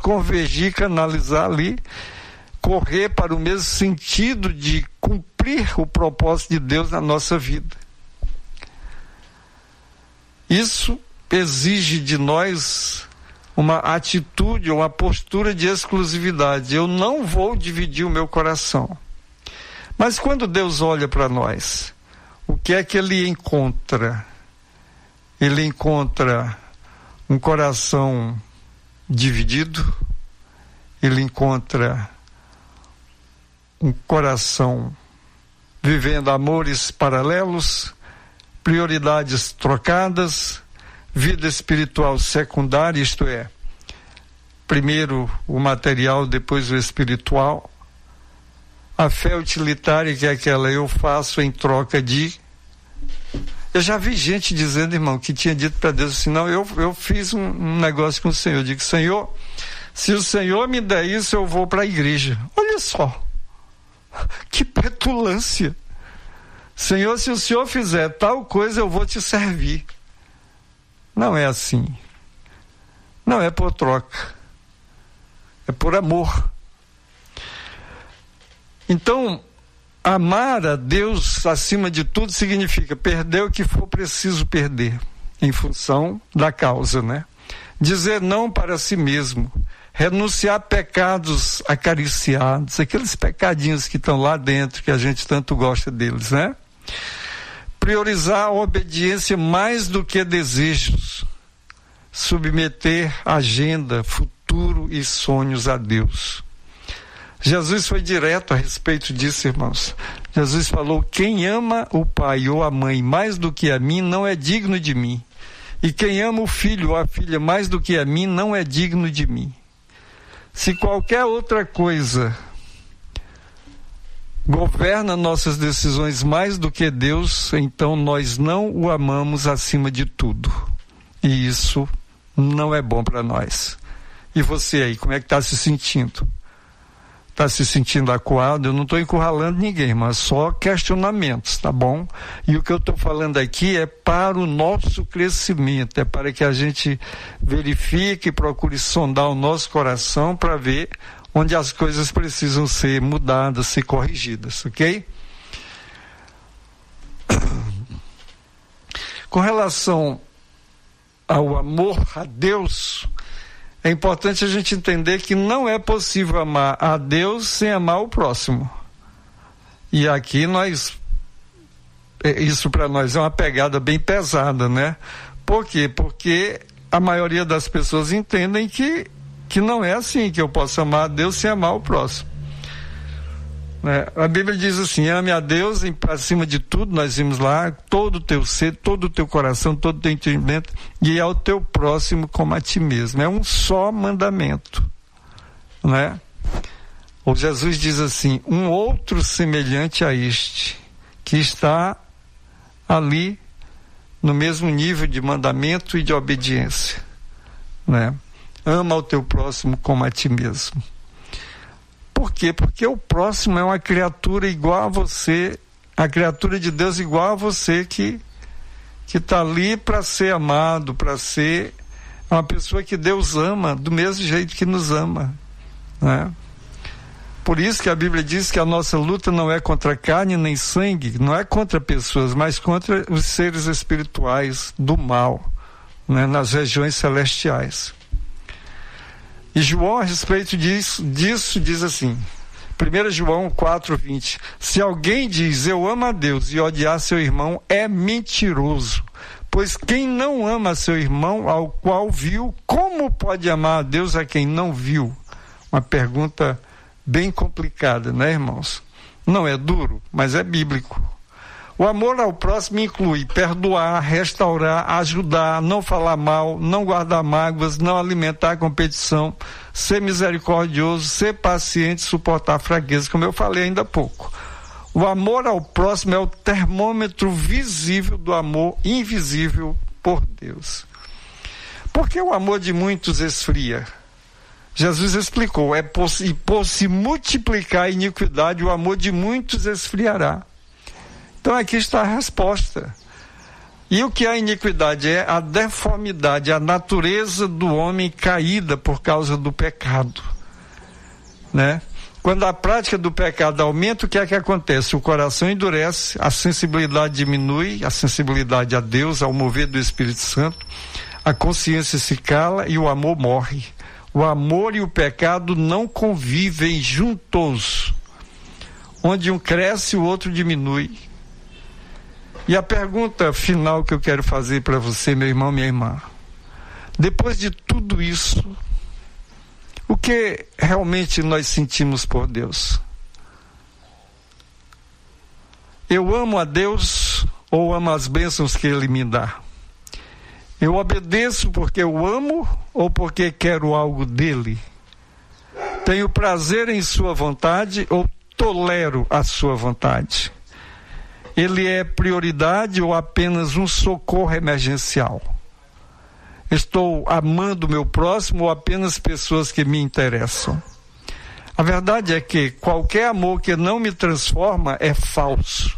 convergir, canalizar ali, correr para o mesmo sentido de cumprir o propósito de Deus na nossa vida. Isso exige de nós uma atitude, uma postura de exclusividade. Eu não vou dividir o meu coração. Mas quando Deus olha para nós, o que é que Ele encontra? Ele encontra um coração dividido, Ele encontra um coração vivendo amores paralelos, prioridades trocadas, vida espiritual secundária, isto é, primeiro o material, depois o espiritual. A fé utilitária, que é aquela eu faço em troca de. Eu já vi gente dizendo, irmão, que tinha dito para Deus assim, não, eu fiz um negócio com o Senhor. Eu digo, Senhor, se o Senhor me der isso, eu vou para a igreja. Olha só, que petulância. Senhor, se o Senhor fizer tal coisa, eu vou te servir. Não é assim. Não é por troca. É por amor. Então, amar a Deus acima de tudo significa perder o que for preciso perder, em função da causa, né? Dizer não para si mesmo, renunciar a pecados acariciados, aqueles pecadinhos que estão lá dentro, que a gente tanto gosta deles, né? Priorizar a obediência mais do que desejos, submeter agenda, futuro e sonhos a Deus. Jesus foi direto a respeito disso, irmãos. Jesus falou, quem ama o pai ou a mãe mais do que a mim não é digno de mim. E quem ama o filho ou a filha mais do que a mim não é digno de mim. Se qualquer outra coisa governa nossas decisões mais do que Deus, então nós não o amamos acima de tudo. E isso não é bom para nós. E você aí, como é que está se sentindo? Está se sentindo acuado? Eu não estou encurralando ninguém, mas só questionamentos, tá bom? E o que eu estou falando aqui é para o nosso crescimento, é para que a gente verifique e procure sondar o nosso coração para ver onde as coisas precisam ser mudadas, ser corrigidas, ok? Com relação ao amor a Deus, é importante a gente entender que não é possível amar a Deus sem amar o próximo. E aqui isso para nós é uma pegada bem pesada, né? Por quê? Porque a maioria das pessoas entendem que não é assim, que eu posso amar a Deus sem amar o próximo. Né? A Bíblia diz assim, ame a Deus acima de tudo, nós vimos lá, todo o teu ser, todo o teu coração, todo o teu entendimento, e ao teu próximo como a ti mesmo. É um só mandamento. Né? Ou Jesus diz assim, um outro semelhante a este, que está ali no mesmo nível de mandamento e de obediência. Né? Ama o teu próximo como a ti mesmo. Por quê? Porque o próximo é uma criatura igual a você, a criatura de Deus igual a você, que está ali para ser amado, para ser uma pessoa que Deus ama do mesmo jeito que nos ama. Né? Por isso que a Bíblia diz que a nossa luta não é contra carne nem sangue, não é contra pessoas, mas contra os seres espirituais do mal, né? Nas regiões celestiais. E João, a respeito disso diz assim, 1 João 4:20, se alguém diz eu amo a Deus e odiar seu irmão, é mentiroso, pois quem não ama seu irmão ao qual viu, como pode amar a Deus a quem não viu? Uma pergunta bem complicada, né, irmãos? Não é duro, mas é bíblico. O amor ao próximo inclui perdoar, restaurar, ajudar, não falar mal, não guardar mágoas, não alimentar a competição, ser misericordioso, ser paciente, suportar fraqueza, como eu falei ainda há pouco. O amor ao próximo é o termômetro visível do amor invisível por Deus. Por que o amor de muitos esfria? Jesus explicou, por se multiplicar a iniquidade, o amor de muitos esfriará. Então aqui está a resposta. E o que é a iniquidade? É a deformidade, a natureza do homem caída por causa do pecado, né? Quando a prática do pecado aumenta, o que é que acontece? O coração endurece, a sensibilidade diminui, a sensibilidade a Deus, ao mover do Espírito Santo, a consciência se cala e o amor morre. O amor e o pecado não convivem juntos. Onde um cresce, o outro diminui. E a pergunta final que eu quero fazer para você, meu irmão, minha irmã: depois de tudo isso, o que realmente nós sentimos por Deus? Eu amo a Deus ou amo as bênçãos que Ele me dá? Eu obedeço porque eu amo ou porque quero algo dele? Tenho prazer em sua vontade ou tolero a sua vontade? Ele é prioridade ou apenas um socorro emergencial? Estou amando o meu próximo ou apenas pessoas que me interessam? A verdade é que qualquer amor que não me transforma é falso.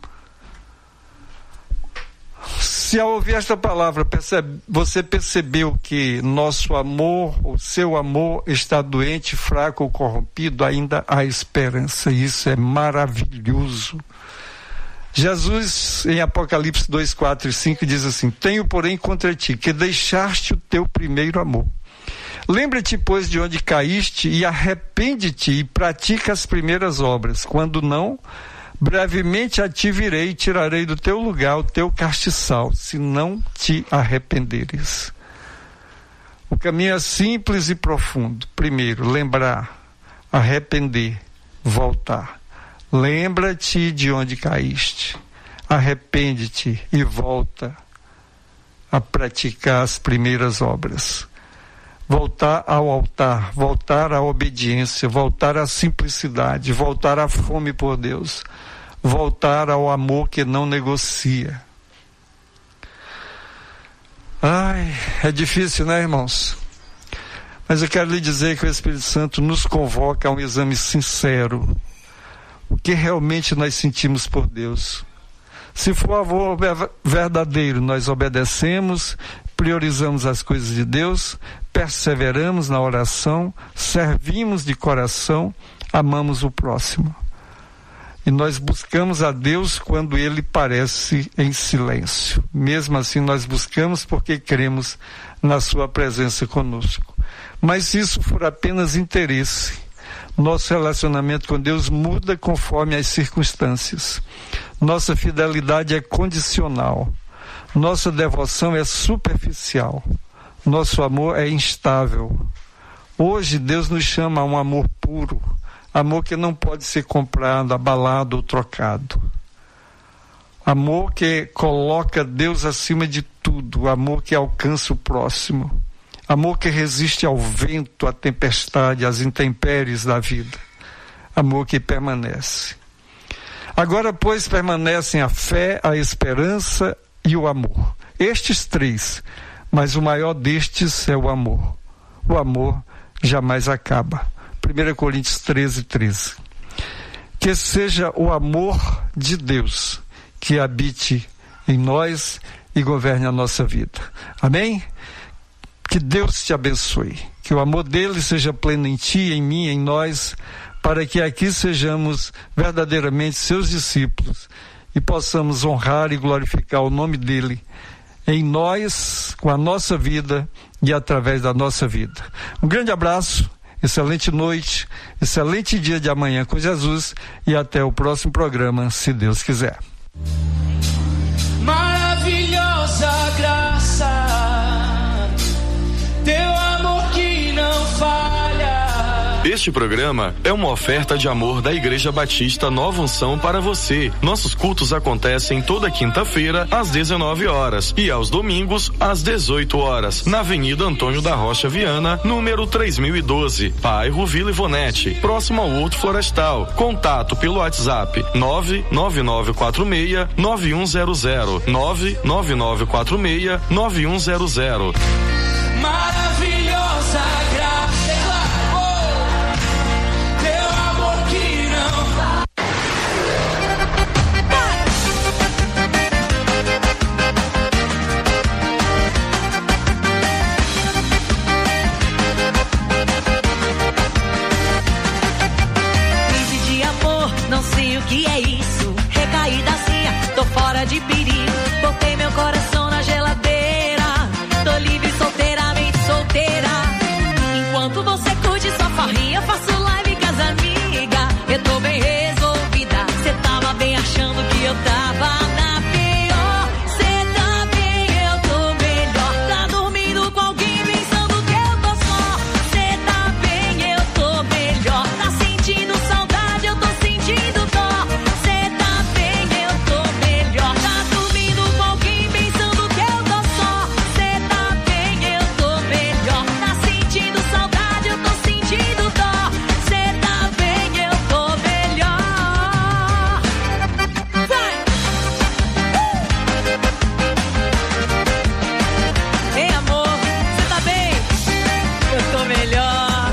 Se ao ouvir esta palavra você percebeu que nosso amor, o seu amor está doente, fraco ou corrompido, ainda há esperança. Isso é maravilhoso. Jesus, em Apocalipse 2, 4 e 5, diz assim: tenho, porém, contra ti, que deixaste o teu primeiro amor. Lembra-te, pois, de onde caíste e arrepende-te e pratica as primeiras obras. Quando não, brevemente a ti virei e tirarei do teu lugar o teu castiçal, se não te arrependeres. O caminho é simples e profundo. Primeiro, lembrar, arrepender, voltar. Lembra-te de onde caíste, arrepende-te e volta a praticar as primeiras obras. Voltar ao altar, voltar à obediência, voltar à simplicidade, voltar à fome por Deus, voltar ao amor que não negocia. Ai, é difícil, né, irmãos? Mas eu quero lhe dizer que o Espírito Santo nos convoca a um exame sincero. O que realmente nós sentimos por Deus? Se for amor verdadeiro, nós obedecemos, priorizamos as coisas de Deus, perseveramos na oração, servimos de coração, amamos o próximo. E nós buscamos a Deus quando Ele parece em silêncio. Mesmo assim, nós buscamos porque cremos na Sua presença conosco. Mas se isso for apenas interesse, nosso relacionamento com Deus muda conforme as circunstâncias. Nossa fidelidade é condicional. Nossa devoção é superficial. Nosso amor é instável. Hoje Deus nos chama a um amor puro, amor que não pode ser comprado, abalado ou trocado. Amor que coloca Deus acima de tudo, amor que alcança o próximo. Amor que resiste ao vento, à tempestade, às intempéries da vida. Amor que permanece. Agora, pois, permanecem a fé, a esperança e o amor. Estes três, mas o maior destes é o amor. O amor jamais acaba. 1 Coríntios 13, 13. Que seja o amor de Deus que habite em nós e governe a nossa vida. Amém? Que Deus te abençoe, que o amor dele seja pleno em ti, em mim, em nós, para que aqui sejamos verdadeiramente seus discípulos e possamos honrar e glorificar o nome dele em nós, com a nossa vida e através da nossa vida. Um grande abraço, excelente noite, excelente dia de amanhã com Jesus e até o próximo programa, se Deus quiser. Maravilhosa graça, teu amor que não falha. Este programa é uma oferta de amor da Igreja Batista Nova Unção para você. Nossos cultos acontecem toda quinta-feira às 19 horas e aos domingos às 18 horas, na Avenida Antônio da Rocha Viana, número 3012, bairro Vila Ivonete, próximo ao Horto Florestal. Contato pelo WhatsApp 99946-9100, 99946-9100. Maravilhosa graça, teu amor que não falha. fora de perigo. Botei meu coração na geladeira. Tô livre, solteiramente solteira. Enquanto você curte sua farrinha, faço live com as amigas. Eu tô bem resolvida. Cê tava bem achando que eu tava na pior. Cê tá bem, eu tô melhor. Tá dormindo com alguém pensando que eu tô só. Cê tá bem, eu tô melhor. Tá sentindo saudade, eu tô sentindo dó. Cê tá bem, eu tô melhor. Tá dormindo com alguém pensando que eu tô só. Cê tá bem, eu tô melhor. Tá sentindo saudade, eu tô sentindo dó. Cê tá bem, eu tô melhor. Vai! Ei, amor, cê tá bem? Eu tô melhor.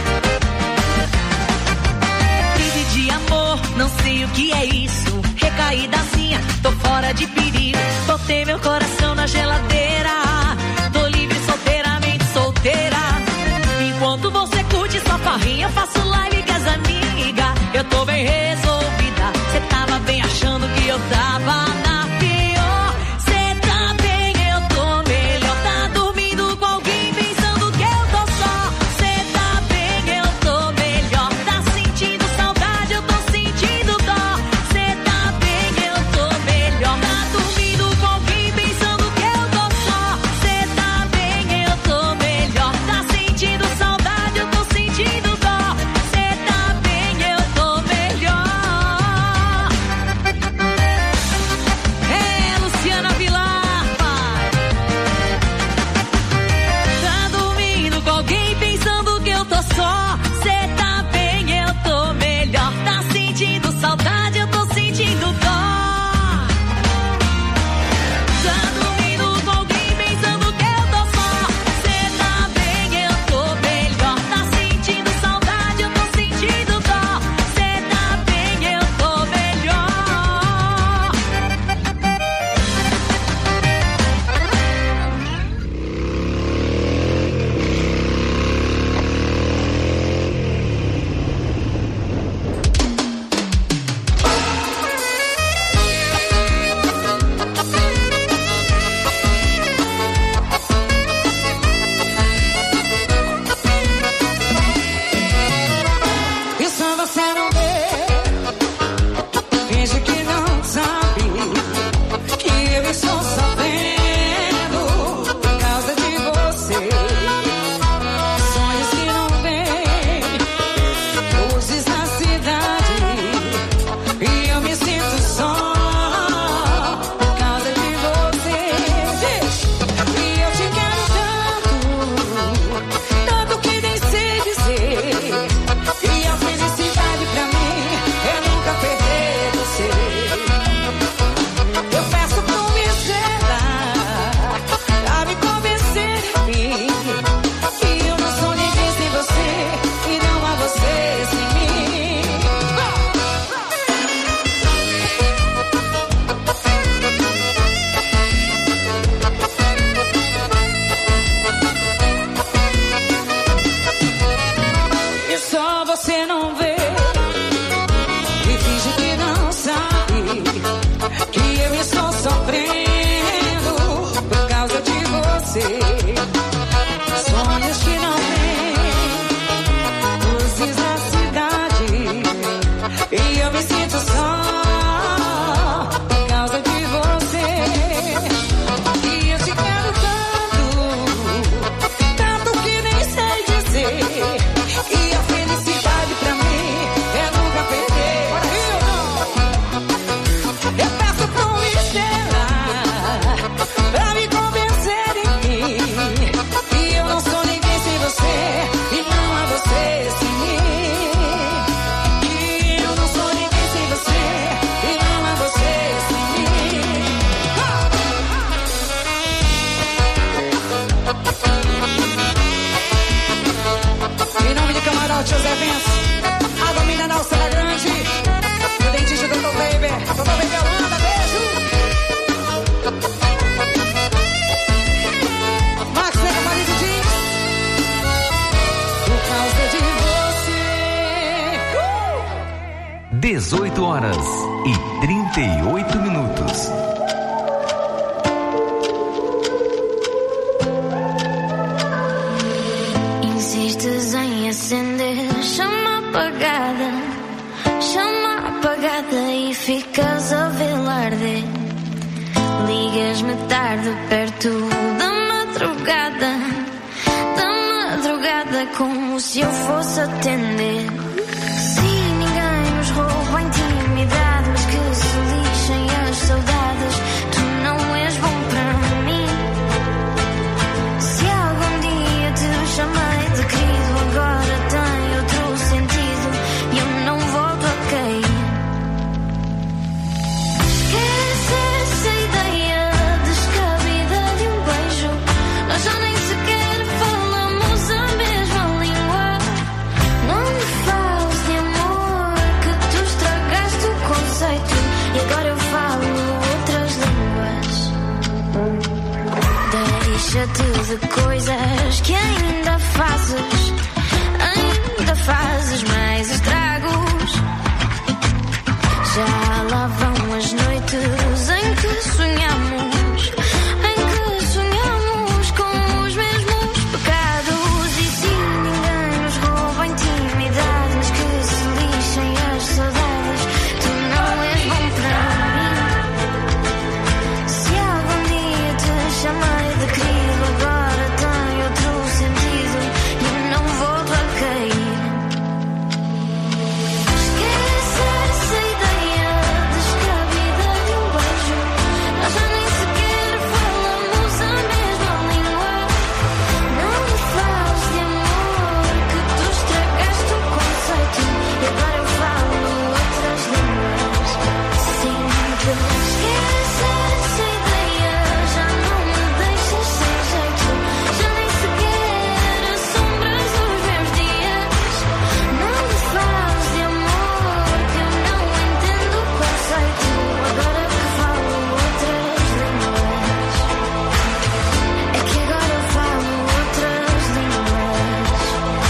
Crise de amor, não sei o que é isso. Recaídazinha, tô fora de perigo. Botei meu coração na geladeira. Tô livre, solteiramente solteira. Enquanto você curte sua farrinha, faço live com as amigas. Eu tô bem resolvida. Cê tava bem achando que eu tava na pior. Cê tá bem, eu tô melhor. Tá dormindo com alguém pensando que eu tô só. Cê tá bem, eu tô melhor. Tá sentindo saudade, eu tô sentindo dó. Cê tá bem, eu tô melhor. Tá dormindo com alguém pensando que eu tô só. Cê tá bem, eu tô melhor. Tá sentindo saudade, eu tô sentindo dó. Cê tá bem, eu tô melhor. É, Luciana Vilar, pai. Tá dormindo com alguém pensando que eu tô só. Cê tá bem, eu tô melhor. Tá sentindo saudade, eu tô sentindo dó. Tá dormindo com alguém pensando que eu tô só. Cê tá bem, eu tô melhor. Tá sentindo saudade, eu tô sentindo dó. Cê tá bem, eu tô melhor. E só você não vê, finge que não sabe que eu estou sofrendo por causa de você. Sonhos que não vêm, luzes na cidade, e eu me sinto só por causa de você. E eu te quero tanto que nem sei dizer. E a felicidade pra mim é nunca perder você. Eu peço pra me esperar, pra me convencer de mim, que eu não sou ninguém sem você e não há você sem mim. E só você não vê, e finge que não sabe que eu estou sofrendo por causa de você. Sonhos que não vêm, luzes na cidade, e eu me sinto só por causa de você. E eu te quero tanto que nem sei dizer. E a felicidade pra mim é nunca perder. Eu peço pra me esperar, pra me convencer em mim, que eu não sou ninguém sem você e não há você sem mim. Que eu não sou ninguém sem você e não há você sem mim. Em nome de Camarote José Vence, Água Mineral Serra Grande, o dentista Dr. Baby Holanda, beijo. Max Negra Marido Jeans, por causa de você. 18 horas e 38 minutos. acender, chama apagada e ficas a ver arder. Ligas-me tarde perto da madrugada, como se eu fosse atender. Se ninguém nos rouba a intimidade, mas que se lixem as saudades, tu não és bom para mim. Se algum dia te chamei de querido, agora tem outro sentido e eu não volto a cair. Esquece essa ideia descabida de um beijo, nós já nem sequer falamos a mesma língua. Não me fales de amor, que tu estragaste o conceito e agora eu falo outras línguas. Deixa-te de coisas que ainda fazes mais estragos. Já lá vão as noites em que sonhamos com os mesmos pecados. E se ninguém nos rouba a intimidade, mas que se lixem as saudades, tu não és bom para mim. Se algum dia te chamei de querido, agora tem outro sentido e eu não volto a cair. Esquece essa ideia descabida de um beijo, nós já nem sequer falamos a mesma língua. Não me fales de amor, que tu estragaste o conceito e agora eu falo outras línguas. Sempre esquece essa ideia, já não me deixas sem jeito, já nem sequer assombras os meus dias. Não me fales de amor, que eu não entendo o conceito, agora que falo outras línguas. É que agora eu falo outras línguas.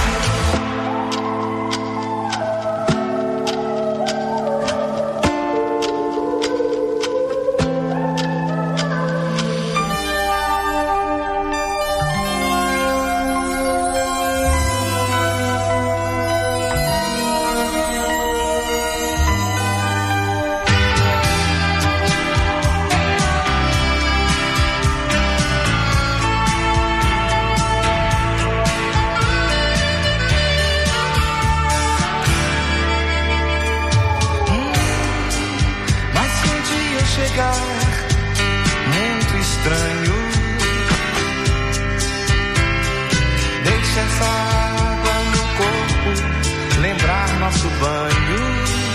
Mas se um dia chegar muito estranho, deixa essa água no corpo lembrar nosso banho.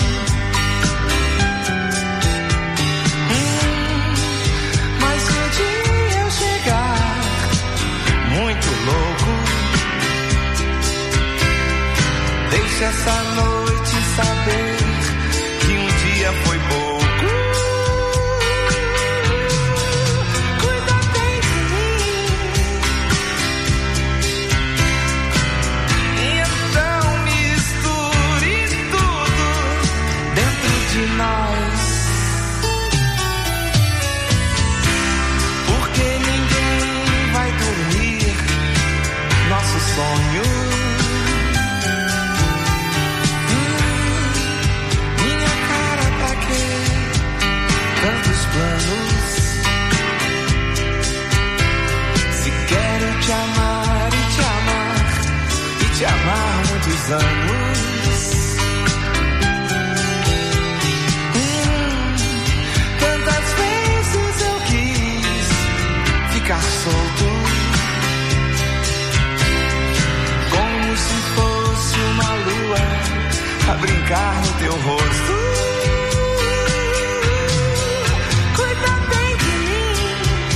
Mas se um dia eu chegar muito louco, deixa essa noite saber que um dia foi pouco. Cuida bem de mim. Então misture tudo dentro de nós, porque ninguém vai dormir nosso sonho. Minha cara, pra quê? Tantos planos. Se quero te amar e te amar e te amar muitos anos. Tantas vezes eu quis ficar solto, como se fosse uma lua a brincar no teu rosto. Cuida bem de mim.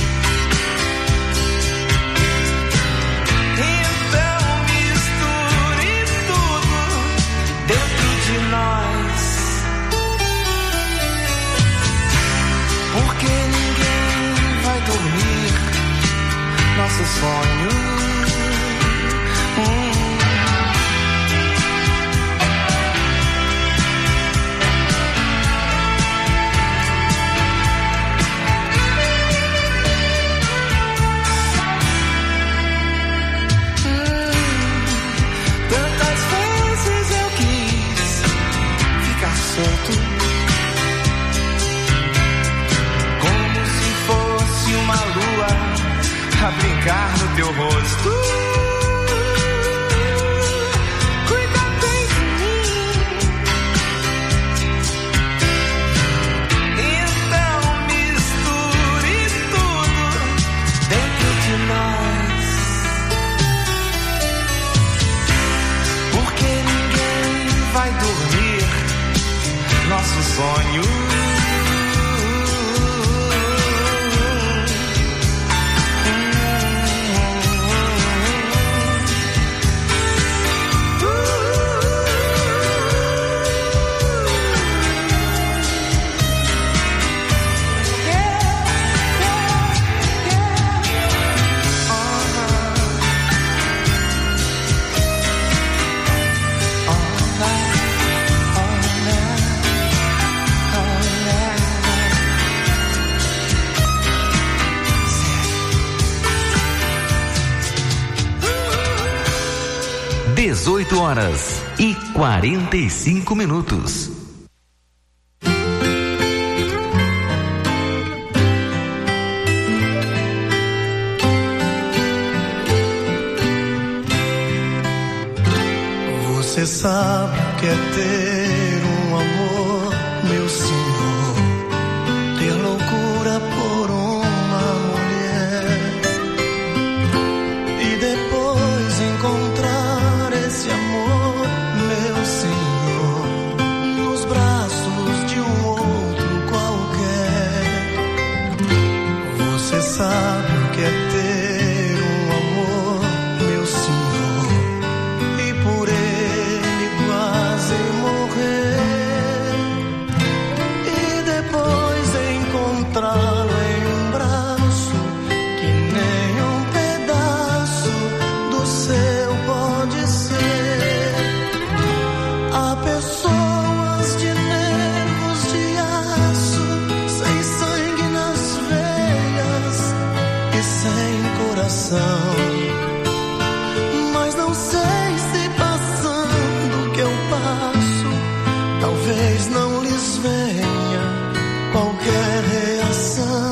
Então misture tudo dentro de nós, porque ninguém vai dormir nosso sonho. meu rosto. Cuida bem de mim. Então misture tudo dentro de nós, porque ninguém vai dormir nosso sonho. Horas e 45 minutos. Você sabe o que é ter um amor, meu senhor, ter loucura por uma mulher e depois encontrar esse amor, meu senhor, nos braços de um outro qualquer. Você sabe o que é ter um amor, meu senhor, e por ele quase morrer, e depois encontrá-lo em um braço que nem um pedaço do seu pode ser. Há pessoas de nervos de aço, sem sangue nas veias e sem coração. Mas não sei se passando o que eu passo, talvez não lhes venha qualquer reação.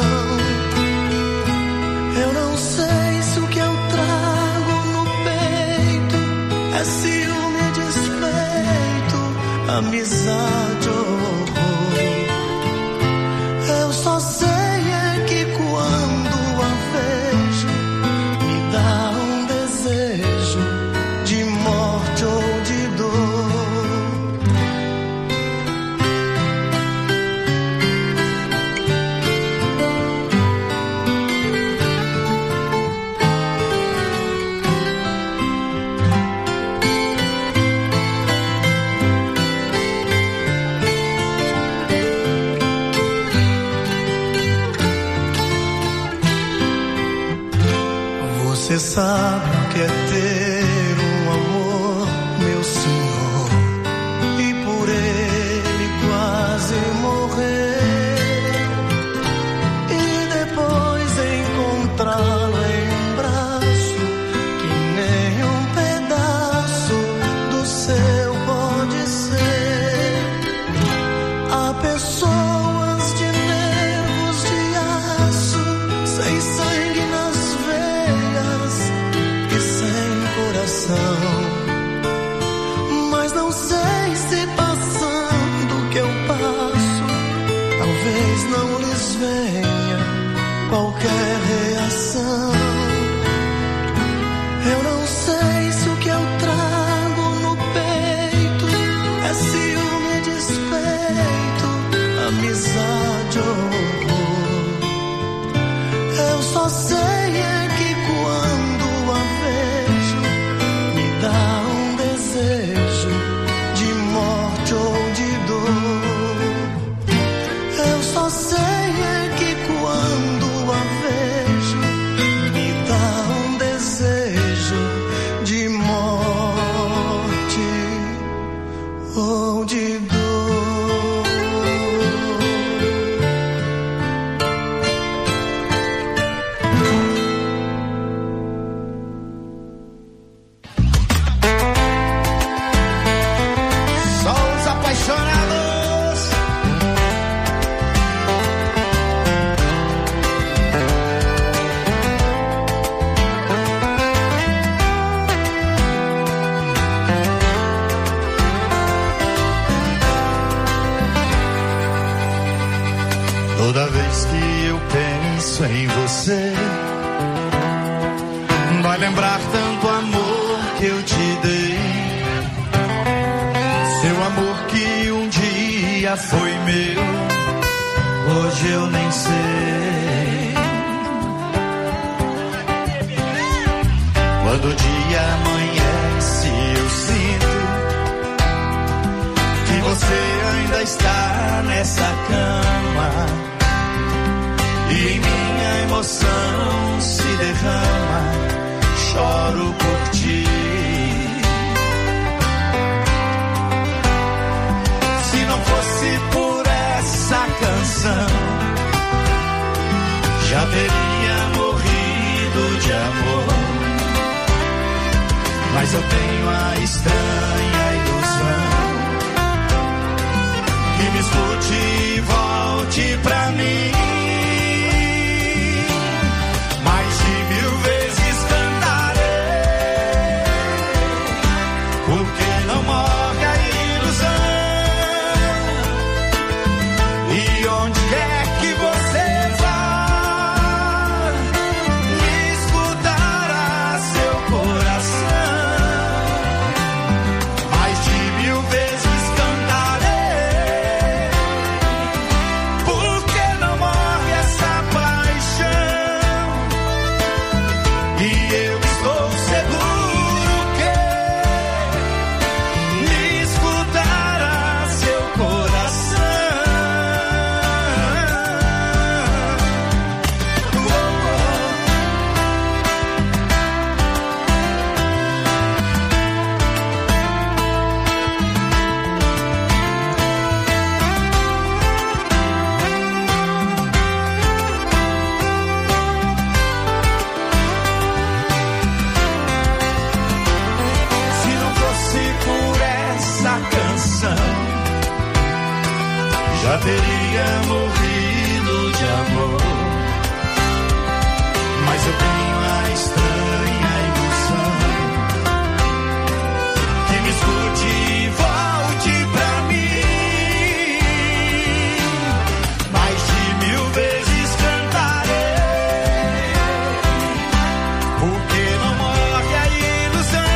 Eu não sei se o que eu trago no peito é ciúme, despeito, amizade ou horror. Eu só sei é que quando a vejo, me dá um desejo de morte ou de dor. Você sabe o que é ter um amor, meu senhor, e por ele quase morrer, e depois encontrá-lo em um braço que nem um pedaço do seu pode ser. Há pessoas de nervos de aço, sem sangue nas veias e sem coração. Mas não sei se passando o que eu passo, talvez não lhes venha qualquer reação. Eu não sei se o que eu trago no peito é ciúme, despeito, amizade ou horror. Eu só sei é que quando a vejo, me dá um desejo de morte ou de dor. Eu só sei é que quando a vejo, me dá um desejo de morte ou de dor. Só os apaixonados. Toda vez que eu penso em você, vai lembrar tanto amor que eu te dei. Seu amor que um dia foi meu, hoje eu nem sei. Quando o dia amanhece, eu sinto que você ainda está nessa cama. E em minha emoção se derrama, choro por ti. Se não fosse por essa canção, já teria morrido de amor. Mas eu tenho a estranha ilusão que me escute e volte pra mim. Mais de 1000 vezes cantarei, porque não morre a ilusão. E onde quer que você vá, me escutará seu coração. Mais de 1000 vezes cantarei, porque não morre essa paixão. E eu estou seguro que me escutará seu coração. Se não fosse por essa canção, já teria morrido de amor. Mas eu tenho a estranha ilusão que me escute e volte pra mim. Mais de 1000 vezes cantarei, porque não morre a ilusão.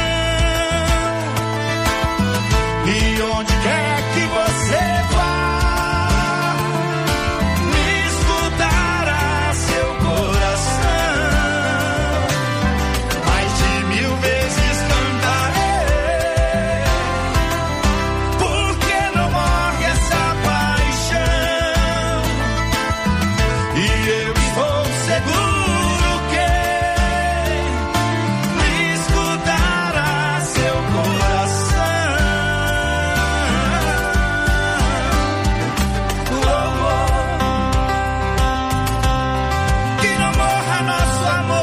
E onde quer que você vá, me escutará seu coração. Mais de 1000 vezes cantarei, porque não morre essa paixão. E eu estou seguro que me escutará seu coração. Que não morra nosso amor,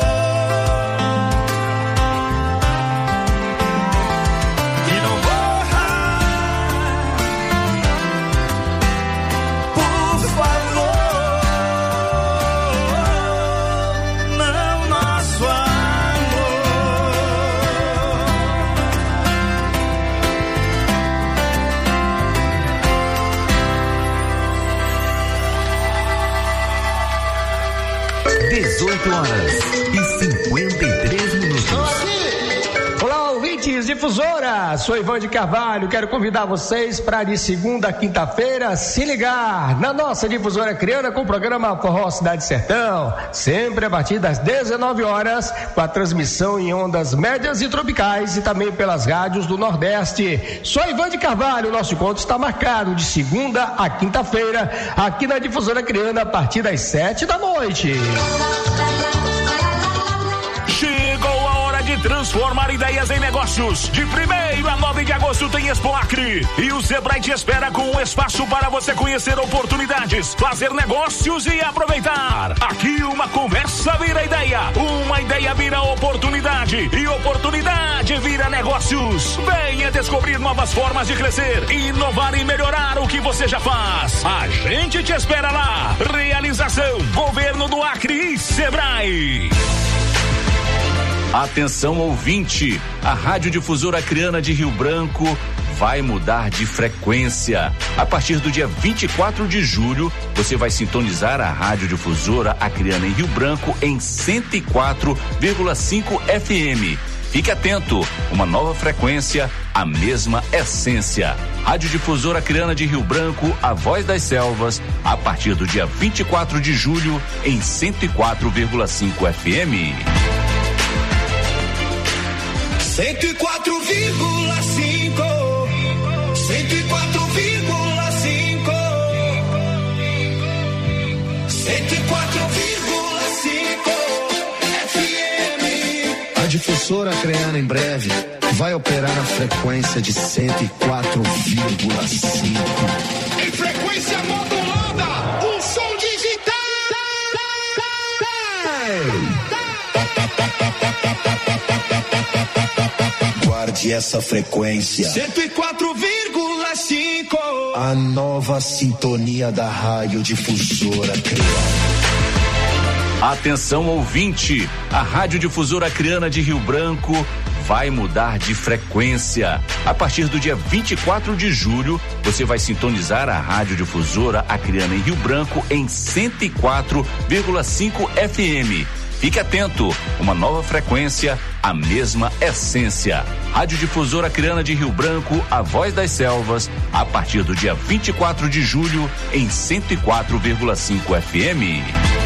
que não morra, por favor, não nosso amor. 18 horas e 53 minutos. Olá, ouvintes Difusora, sou Ivan de Carvalho, quero convidar vocês para de segunda a quinta-feira se ligar na nossa Difusora Criana com o programa Forró Cidade Sertão, sempre a partir das 19 horas, com a transmissão em ondas médias e tropicais e também pelas rádios do Nordeste. Sou Ivan de Carvalho, nosso encontro está marcado de segunda a quinta-feira, aqui na Difusora Criana, a partir das 7 da noite. Chegou a hora de transformar ideias em negócios. De 1º a 9 de agosto tem Expo Acre. E o Sebrae te espera com um espaço para você conhecer oportunidades, fazer negócios e aproveitar. Aqui uma conversa vira ideia, uma ideia vira oportunidade e oportunidade vira negócios. Venha descobrir novas formas de crescer, inovar e melhorar o que você já faz. A gente te espera lá. Realização Governo do Acre e Sebrae. Atenção ouvinte, a Rádio Difusora Acreana de Rio Branco vai mudar de frequência. A partir do dia 24 de julho, você vai sintonizar a Radiodifusora Acreana em Rio Branco em 104,5 FM. Fique atento, uma nova frequência, a mesma essência. Radiodifusora Acreana de Rio Branco, a voz das selvas, a partir do dia 24 de julho em 104,5 FM. 104,5, 104,5, 104,5 FM. A Difusora Acreana em breve vai operar a frequência de 104,5. Em frequência modulada, um som digital. Guarde essa frequência. 104,5. A nova sintonia da Radiodifusora Acreana. Atenção, ouvinte, a Radiodifusora Acreana de Rio Branco vai mudar de frequência. A partir do dia 24 de julho, você vai sintonizar a Radiodifusora Acreana em Rio Branco em 104,5 FM. Fique atento, uma nova frequência, a mesma essência. Radiodifusora Acreana de Rio Branco, a voz das selvas, a partir do dia 24 de julho em 104,5 FM.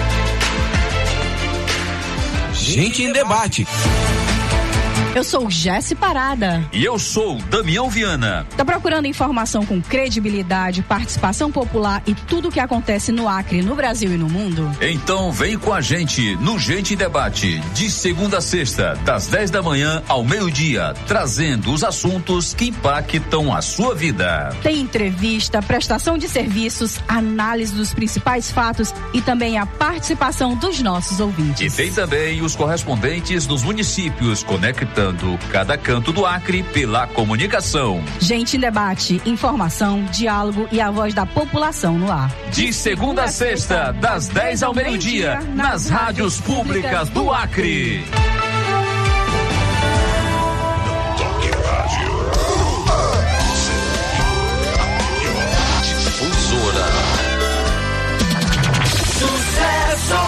Gente em Debate. Eu sou Jéssica Parada. E eu sou Damião Viana. Tá procurando informação com credibilidade, participação popular e tudo o que acontece no Acre, no Brasil e no mundo? Então vem com a gente no Gente em Debate, de segunda a sexta, das 10 da manhã ao meio-dia, trazendo os assuntos que impactam a sua vida. Tem entrevista, prestação de serviços, análise dos principais fatos e também a participação dos nossos ouvintes. E tem também os correspondentes dos municípios, conectando cada canto do Acre pela comunicação. Gente em Debate, informação, diálogo e a voz da população no ar. De segunda a sexta, das 10 ao meio-dia, nas rádios públicas do Acre. Difusora. Sucesso!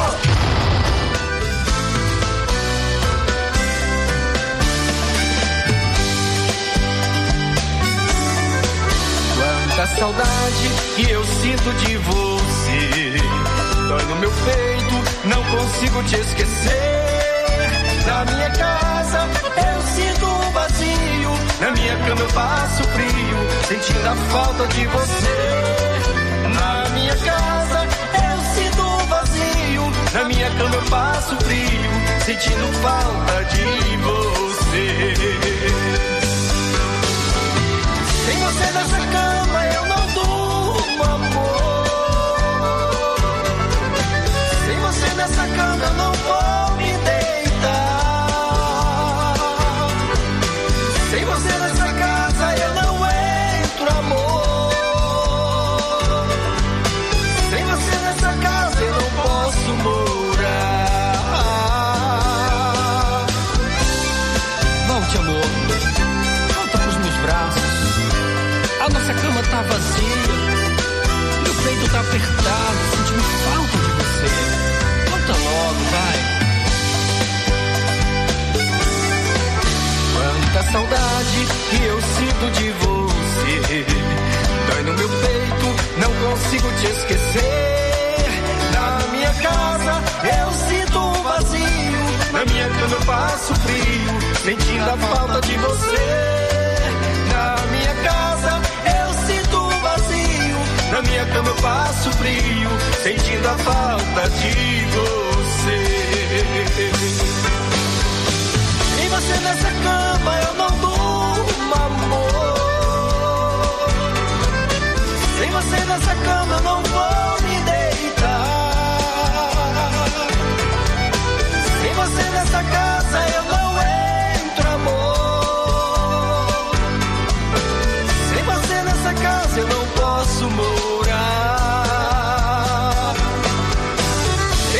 A saudade que eu sinto de você dói no meu peito, não consigo te esquecer. Na minha casa eu sinto um vazio, na minha cama eu passo frio, sentindo a falta de você. Na minha casa eu sinto um vazio, na minha cama eu passo frio, sentindo falta de você. Sem você nessa cama eu não durmo, amor. Sem você nessa cama eu não vou me deitar. Sem você nessa casa eu não entro, amor. Sem você nessa casa eu não posso morar. Volte, amor. Volta pros meus braços. A nossa cama tá vazia, meu peito tá apertado, sentindo falta de você. Volta logo, vai. Quanta saudade que eu sinto de você, dói no meu peito, não consigo te esquecer. Na minha casa eu sinto um vazio, na minha cama eu passo frio, sentindo a falta de você. Na minha casa eu sinto um vazio, na minha cama eu passo frio, sentindo a falta de você. Sem você nessa cama eu não durmo, amor. Sem você nessa cama eu não vou me deitar. Sem você nessa casa eu não entro, amor. Sem você nessa casa eu não posso morar.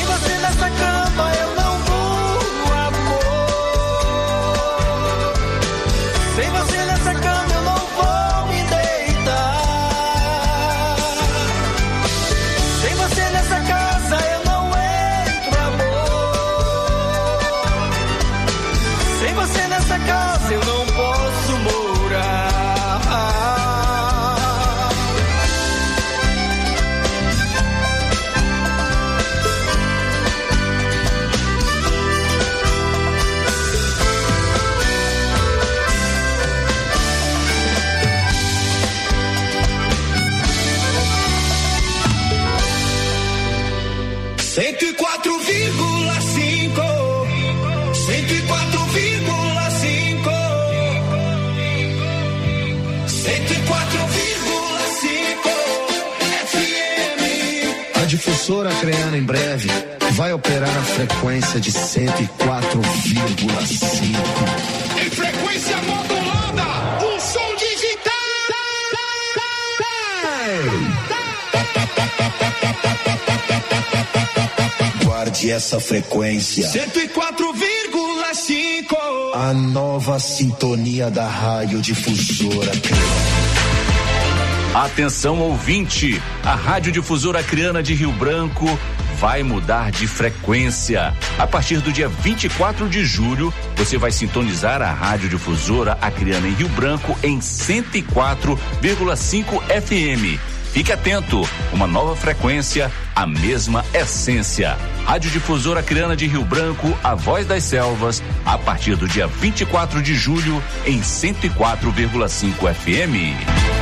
A Difusora Acreana em breve vai operar na frequência de 104,5. Em frequência modulada, o som digital. Guarde essa frequência. 104,5. A nova sintonia da Rádio Difusora Acreana. Atenção ouvinte, a Rádio Difusora Acreana de Rio Branco vai mudar de frequência. A partir do dia 24 de julho, você vai sintonizar a Rádio Difusora Acreana em Rio Branco em 104,5 FM. Fique atento, uma nova frequência, a mesma essência. Rádio Difusora Acreana de Rio Branco, a voz das selvas, a partir do dia 24 de julho em 104,5 FM.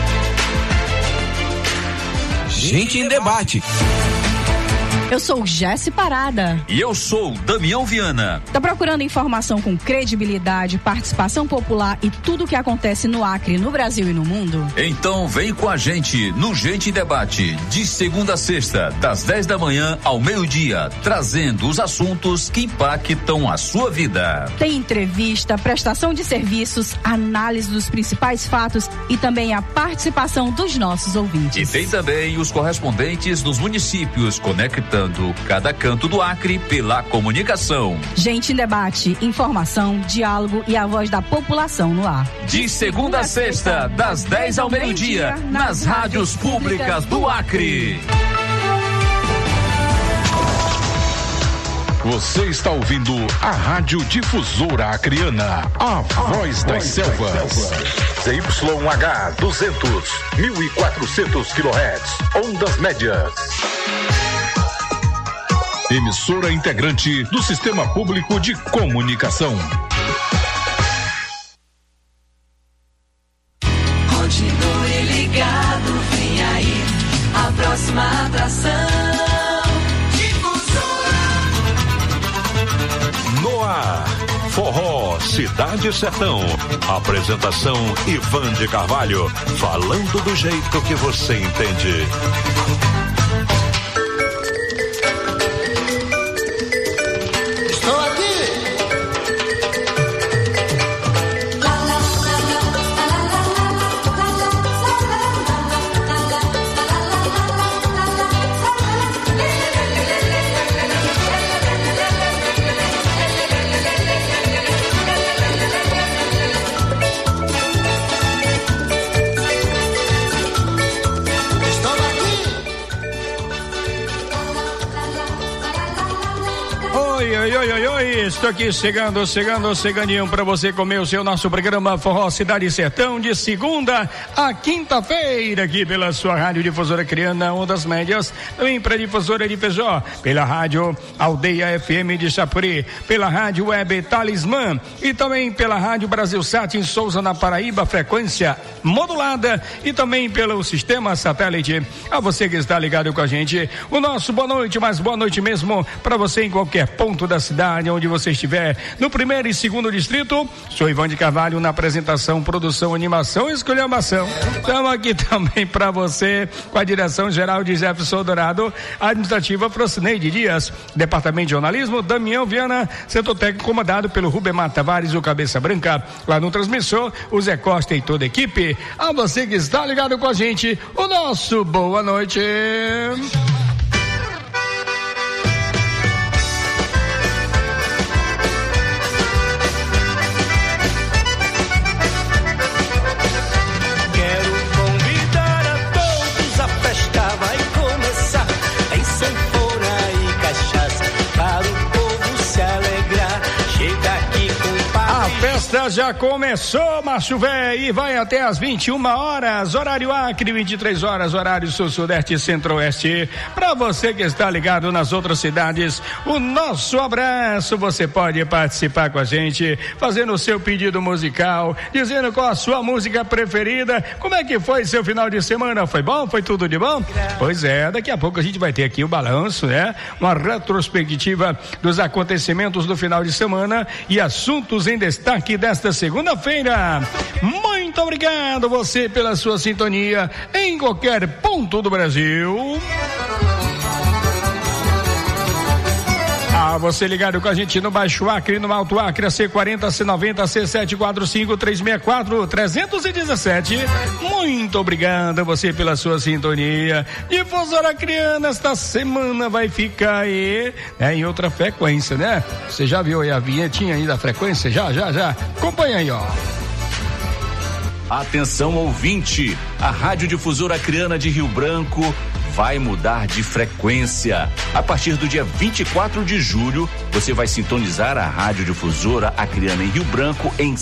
Gente em Debate. Eu sou Jéssica Parada. E eu sou Damião Viana. Tá procurando informação com credibilidade, participação popular e tudo o que acontece no Acre, no Brasil e no mundo? Então vem com a gente no Gente em Debate, de segunda a sexta, das 10 da manhã ao meio-dia, trazendo os assuntos que impactam a sua vida. Tem entrevista, prestação de serviços, análise dos principais fatos e também a participação dos nossos ouvintes. E tem também os correspondentes dos municípios, conectando cada canto do Acre pela comunicação. Gente em Debate, informação, diálogo e a voz da população no ar. De segunda a sexta, das 10 ao meio-dia, nas rádios públicas do Acre. Você está ouvindo a Rádio Difusora Acreana, a voz das selvas. ZYH 200, 1400 kHz, ondas médias. Emissora integrante do Sistema Público de Comunicação. Continue ligado, vem aí a próxima atração. No ar, Forró Cidade Sertão. Apresentação Ivan de Carvalho, falando do jeito que você entende. Estou aqui chegandinho para você comer o seu nosso programa Forró Cidade Sertão de segunda a quinta-feira aqui pela sua Rádio Difusora Acreana, ondas médias, também para Difusora de Feijó, pela Rádio Aldeia FM de Chapuri, pela Rádio Web Talismã e também pela Rádio Brasil Sat em Souza, na Paraíba, frequência modulada e também pelo sistema satélite. A você que está ligado com a gente, o nosso boa noite, mas boa noite mesmo para você em qualquer ponto da cidade, onde você estiver, no primeiro e segundo distrito. Sou Ivan de Carvalho na apresentação, produção, animação e esculhambação. Estamos aqui também para você com a direção geral de Jefferson Dourado, administrativa Frocineide Dias, departamento de jornalismo Damião Viana, setor técnico comandado pelo Rubemar Tavares, o Cabeça Branca, lá no transmissor, o Zé Costa e toda a equipe. A você que está ligado com a gente, o nosso boa noite. Já começou, macho véi, e vai até às 21 horas, horário Acre, 23 horas, horário Sul, Sudeste e Centro-Oeste. Para você que está ligado nas outras cidades, o nosso abraço. Você pode participar com a gente, fazendo o seu pedido musical, dizendo qual a sua música preferida. Como é que foi seu final de semana? Foi bom? Foi tudo de bom? Pois é, daqui a pouco a gente vai ter aqui o balanço, né? Uma retrospectiva dos acontecimentos do final de semana e assuntos em destaque desta segunda-feira. Muito Muito obrigado você pela sua sintonia em qualquer ponto do Brasil. Você ligado com a gente no Baixo Acre, no Alto Acre, C40, C90, C745, 364, 317. Muito obrigado a você pela sua sintonia. Difusora Acreana, esta semana vai ficar aí, em outra frequência, né? Você já viu aí a vinhetinha aí da frequência? Já. Acompanha aí, ó. Atenção ouvinte, a Rádio Difusora Acreana de Rio Branco vai mudar de frequência. A partir do dia 24 de julho, você vai sintonizar a Rádio Difusora Acreana em Rio Branco em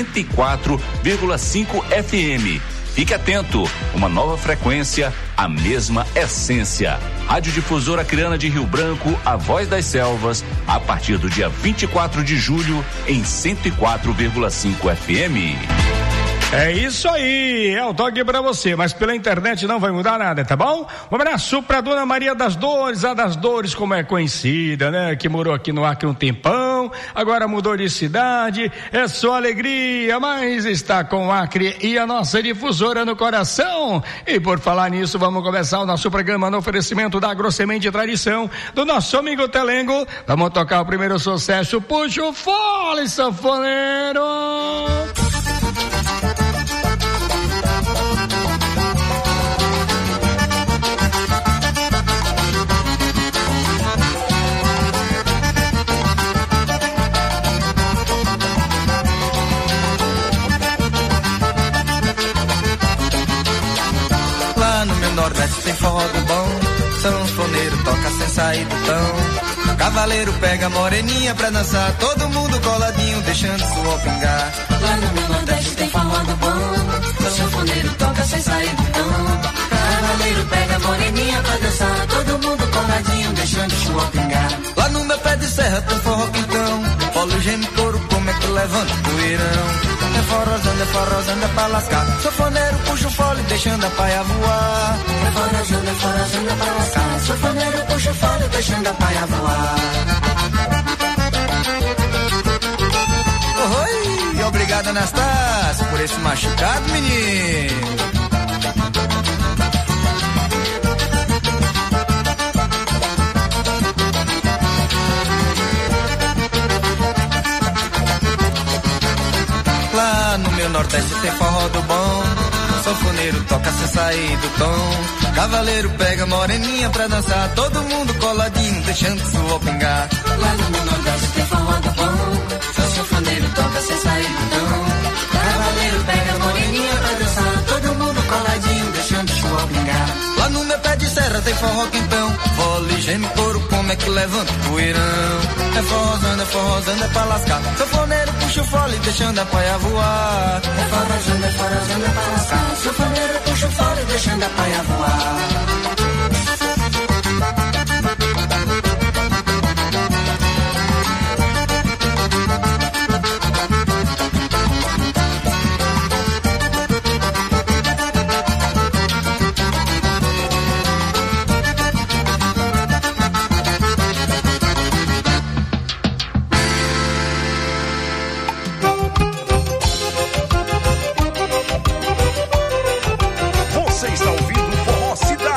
104,5 FM. Fique atento, uma nova frequência, a mesma essência. Rádio Difusora Acreana de Rio Branco, a voz das selvas, a partir do dia 24 de julho em 104,5 FM. É isso aí, é o toque pra você, mas pela internet não vai mudar nada, tá bom? Um abraço pra Dona Maria das Dores, a das Dores como é conhecida, né? Que morou aqui no Acre um tempão, agora mudou de cidade, é só alegria, mas está com o Acre e a nossa difusora no coração. E por falar nisso, vamos começar o nosso programa no oferecimento da Agrosemente Tradição, do nosso amigo Telengo. Vamos tocar o primeiro sucesso, puxa o fole, sanfoneiro! Nordeste tem forró do bom, sanfoneiro toca sem sair do tão. Cavaleiro pega moreninha pra dançar, todo mundo coladinho deixando suor pingar. Lá no meu Nordeste tem forró do bom, sanfoneiro toca sem sair do tão. Cavaleiro pega moreninha pra dançar, todo mundo coladinho deixando suor pingar. Lá no meu pé de serra tem forró quintão, polo geme couro como é que levanta o poeirão. É forrozando, é pra lascar. Sanfoneiro puxa o fole deixando a paia voar. É forrozando, é pra lascar. Sanfoneiro puxa o fole deixando a paia voar. Oi, obrigado Anastácio por esse machucado, menino. Lá no meu Nordeste tem forró do bom, sanfoneiro toca sem sair do tom. Cavaleiro pega moreninha pra dançar, todo mundo coladinho deixando suor pingar. Lá no meu Nordeste tem forró do bom, sanfoneiro toca sem sair do tom. Cavaleiro pega moreninha pra dançar, todo mundo coladinho deixando suor pingar. Lá no meu pé de serra tem forró quintão, fole, geme, couro, como é que levanta o poeirão. É forrozando, é pra lascar. Sanfoneiro puxa o fole deixando a paia voar. É forrozando, é pra lascar. Sanfoneiro puxa o fole deixando a paia voar. Você está ouvindo Forró Cidade.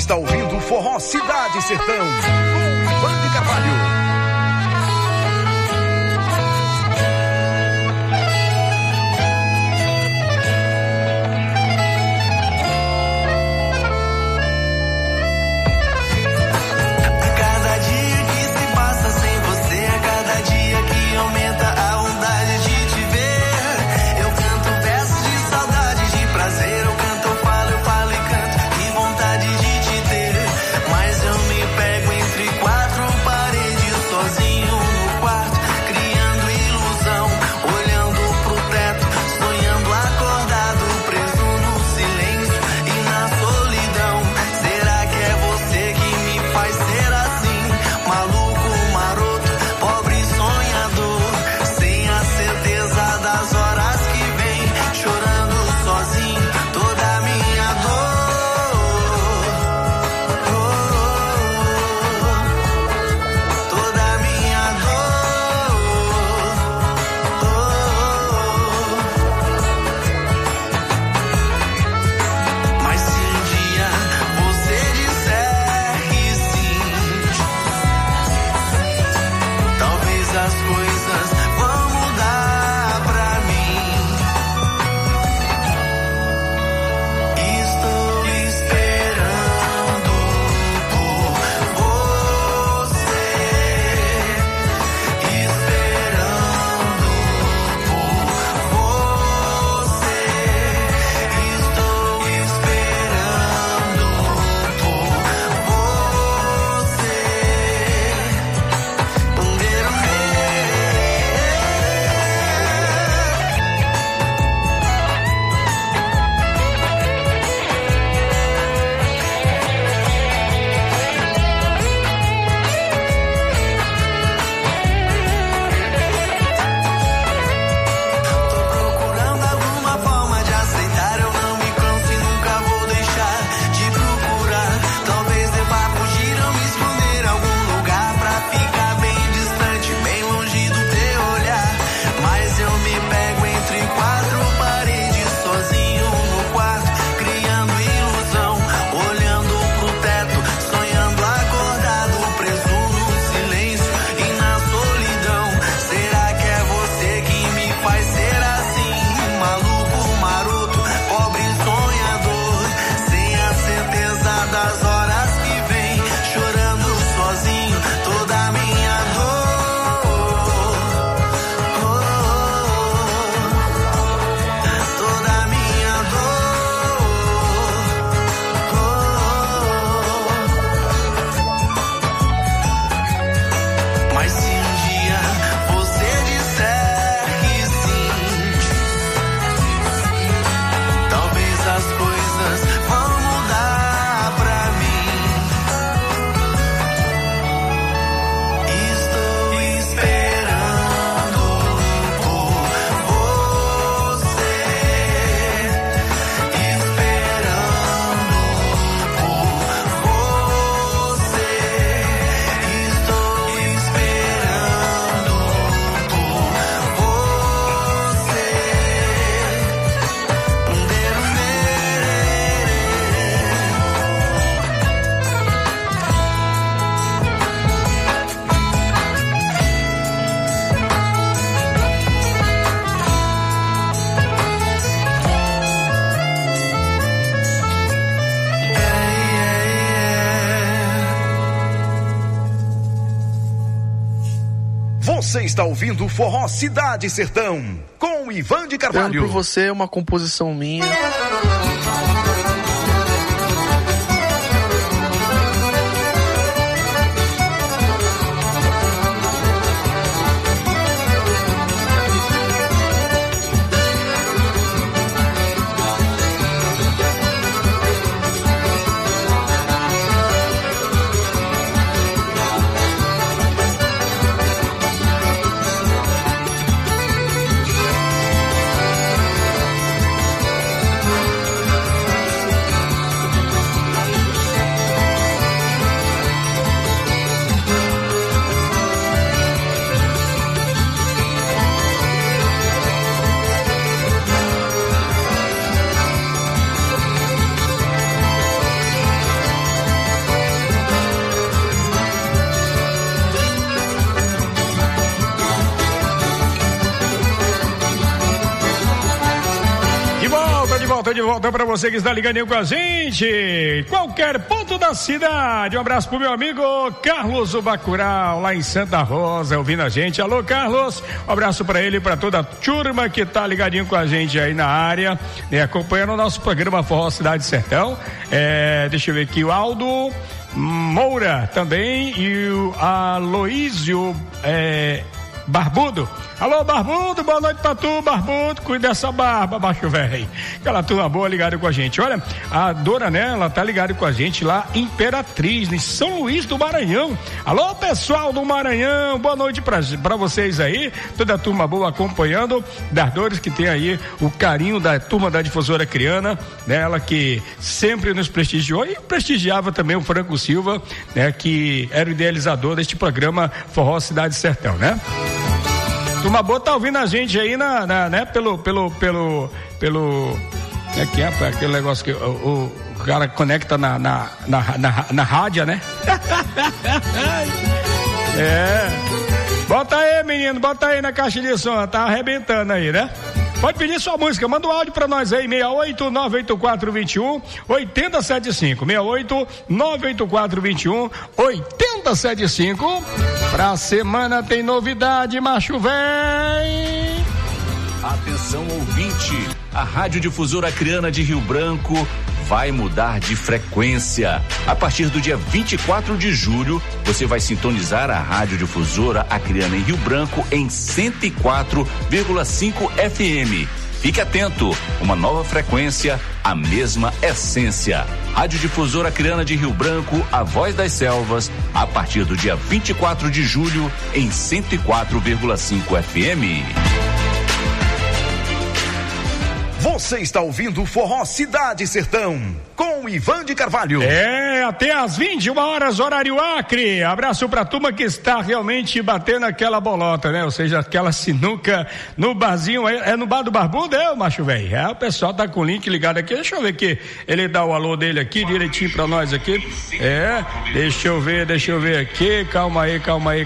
está ouvindo Forró Cidade Sertão, com Ivan de Carvalho. Mas eu me pego entre quatro paredes sozinho. Você está ouvindo Forró Cidade Sertão, com Ivan de Carvalho. Por você é uma composição minha. volta pra você que está ligadinho com a gente, qualquer ponto da cidade. Um abraço pro meu amigo Carlos o Bacurau, lá em Santa Rosa, ouvindo a gente. Alô, Carlos, um abraço pra ele e pra toda a turma que tá ligadinho com a gente aí na área, né, acompanhando o nosso programa Forró Cidade Sertão. Deixa eu ver aqui, o Aldo Moura também e o Aloísio Barbudo. Alô, Barbudo, boa noite pra tu, Barbudo, cuida dessa barba, macho velho. Aquela turma boa ligada com a gente. Olha, a Dora, né, ela tá ligada com a gente lá em Imperatriz, em São Luís do Maranhão. Alô, pessoal do Maranhão, boa noite pra vocês aí, toda a turma boa acompanhando, das dores que tem aí o carinho da turma da Difusora Acreana, né, ela que sempre nos prestigiou e prestigiava também o Franco Silva, né, que era o idealizador deste programa Forró Cidade Sertão, né? Turma boa tá ouvindo a gente aí né, pelo né, que é aquele negócio que o cara conecta na rádio, né? Bota aí, menino, bota aí na caixa de som, tá arrebentando aí, né? Pode pedir sua música, manda um áudio pra nós aí, 68-984-21-8075, 68-984-21-8075. Pra semana tem novidade, macho véi. Atenção, ouvinte, a Rádio Difusora Acreana de Rio Branco vai mudar de frequência. A partir do dia 24 de julho, você vai sintonizar a Rádio Difusora Acreana em Rio Branco em 104,5 FM. Fique atento, uma nova frequência, a mesma essência. Rádio Difusora Acreana de Rio Branco, a voz das selvas, a partir do dia 24 de julho em 104,5 FM. Você está ouvindo o Forró Cidade Sertão, com Ivan de Carvalho. Até às 21 horas, horário Acre. Abraço pra turma que está realmente batendo aquela bolota, né? Ou seja, aquela sinuca no barzinho. É no bar do Barbudo, macho velho? O pessoal tá com o link ligado aqui. Deixa eu ver que ele dá o alô dele aqui, direitinho pra nós aqui. Deixa eu ver aqui. Calma aí.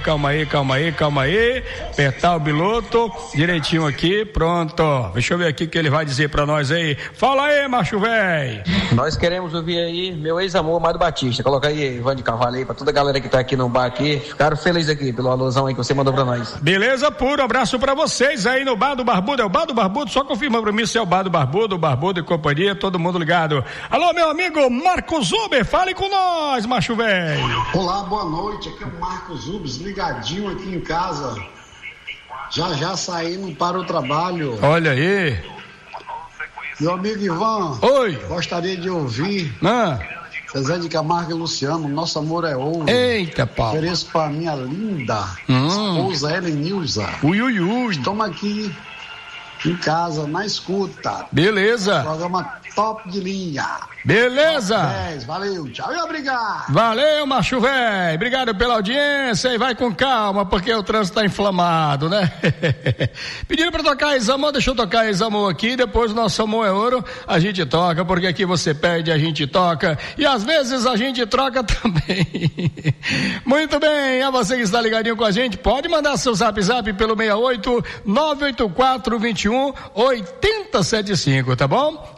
Apertar o biloto, direitinho aqui, pronto. Deixa eu ver aqui o que ele vai dizer pra nós aí. Fala aí, macho véi. Nós queremos ouvir aí meu ex-amor, Mário Batista. Coloca aí, Ivan de Carvalho aí, pra toda a galera que tá aqui no bar aqui. Ficaram felizes aqui pelo alusão aí que você mandou pra nós. Beleza, puro abraço pra vocês aí no bar do Barbudo. É o bar do Barbudo? Só confirma pra mim se é o bar do Barbudo, e companhia, todo mundo ligado. Alô, meu amigo Marcos Uber, fale com nós, macho véi. Olá, boa noite, aqui é o Marcos Uber, ligadinho aqui em casa. Já saindo para o trabalho. Olha aí. Meu amigo Ivan. Oi. Gostaria de ouvir. Zezé de Camargo e Luciano, Nosso Amor é Ouro. Eita, pau. Ofereço para minha linda esposa Ellen Nilza. Estamos aqui em casa, na escuta. Beleza. Programa top de linha. Beleza. Top 10, valeu, tchau e obrigado. Valeu, macho véi. Obrigado pela audiência e vai com calma, porque o trânsito tá inflamado, né? Pediram pra tocar Ex-Amor, deixa eu tocar Ex-Amor aqui, depois o Nosso Amor é Ouro, a gente toca, porque aqui você pede, a gente toca, e às vezes a gente troca também. Muito bem, a você que está ligadinho com a gente, pode mandar seu zap pelo 68-984-21-8075, tá bom?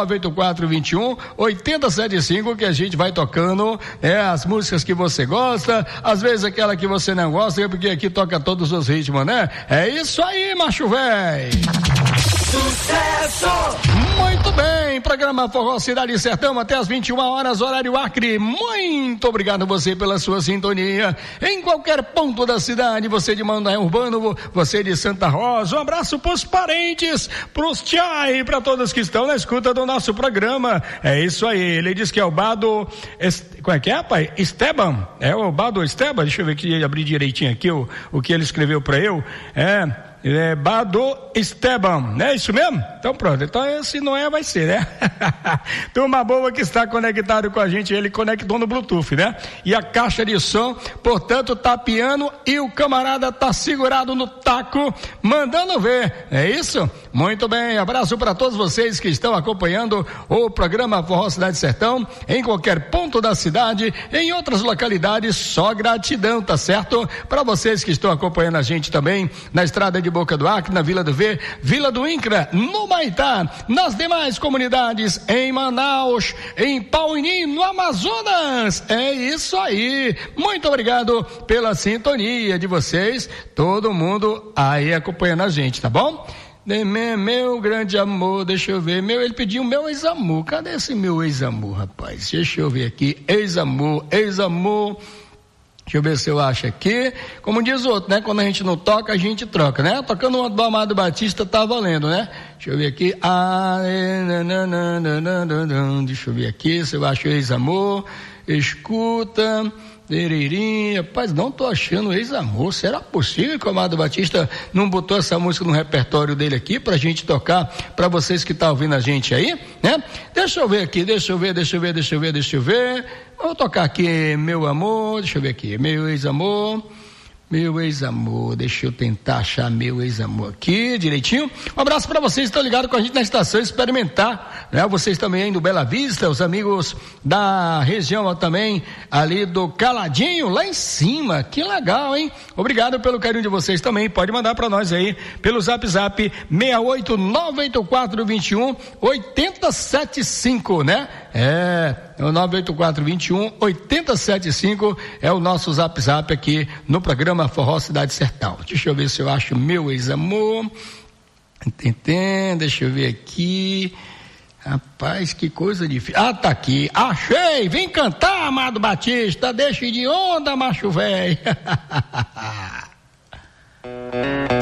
984-21-8075, que a gente vai tocando as músicas que você gosta, às vezes aquela que você não gosta, porque aqui toca todos os ritmos, né? É isso aí, macho véi! Sucesso! Muito bem, programa Forró Cidade e Sertão até as 21 horas, horário Acre. Muito obrigado você pela sua sintonia. Em qualquer ponto da cidade, você de Mandaé Urbano, você de Santa Rosa, um abraço pros parentes, pros tchai, pra todos que estão na escuta do nosso programa. É isso aí, ele diz que é o Bado, como é que é, pai? Esteban, é o Bado Esteban, deixa eu ver aqui, abrir direitinho aqui o que ele escreveu pra eu, Bado Esteban, não é isso mesmo? Então pronto, então se não vai ser, né? Turma boa que está conectado com a gente, ele conectou no Bluetooth, né? E a caixa de som, portanto, tá piano e o camarada tá segurado no taco, mandando ver, é isso? Muito bem, abraço para todos vocês que estão acompanhando o programa Forró Cidade Sertão, em qualquer ponto da cidade, em outras localidades, só gratidão, tá certo? Para vocês que estão acompanhando a gente também na estrada de de Boca do Acre, na Vila do V, Vila do Incra, no Maitá, nas demais comunidades, em Manaus, em Pauini, no Amazonas. É isso aí. Muito obrigado pela sintonia de vocês, todo mundo aí acompanhando a gente, tá bom? Meu grande amor, deixa eu ver, ele pediu meu ex-amor, cadê esse meu ex-amor, rapaz? Deixa eu ver aqui, ex-amor, deixa eu ver se eu acho aqui, como diz o outro, né, quando a gente não toca, a gente troca, né, tocando uma do Amado Batista tá valendo, né, deixa eu ver aqui, deixa eu ver aqui se eu acho ex-amor, escuta, rapaz, não tô achando ex-amor. Será possível que o Amado Batista não botou essa música no repertório dele aqui pra gente tocar pra vocês que tá ouvindo a gente aí, né? Deixa eu ver aqui, deixa eu ver. Vou tocar aqui, meu amor, deixa eu ver aqui, meu ex-amor, deixa eu tentar achar meu ex-amor aqui, direitinho. Um abraço pra vocês que estão ligados com a gente na estação Experimentar, né? Vocês também aí do Bela Vista, os amigos da região também, ali do Caladinho, lá em cima, que legal, hein? Obrigado pelo carinho de vocês também, pode mandar pra nós aí, pelo Zap 68984218075, né? É o 984218075 é o nosso Zap aqui no programa Forró Cidade Sertão. Deixa eu ver se eu acho meu ex-amor. Deixa eu ver aqui. Rapaz, que coisa difícil. Ah, tá aqui. Achei! Vem cantar, Amado Batista. Deixa de onda, macho velho.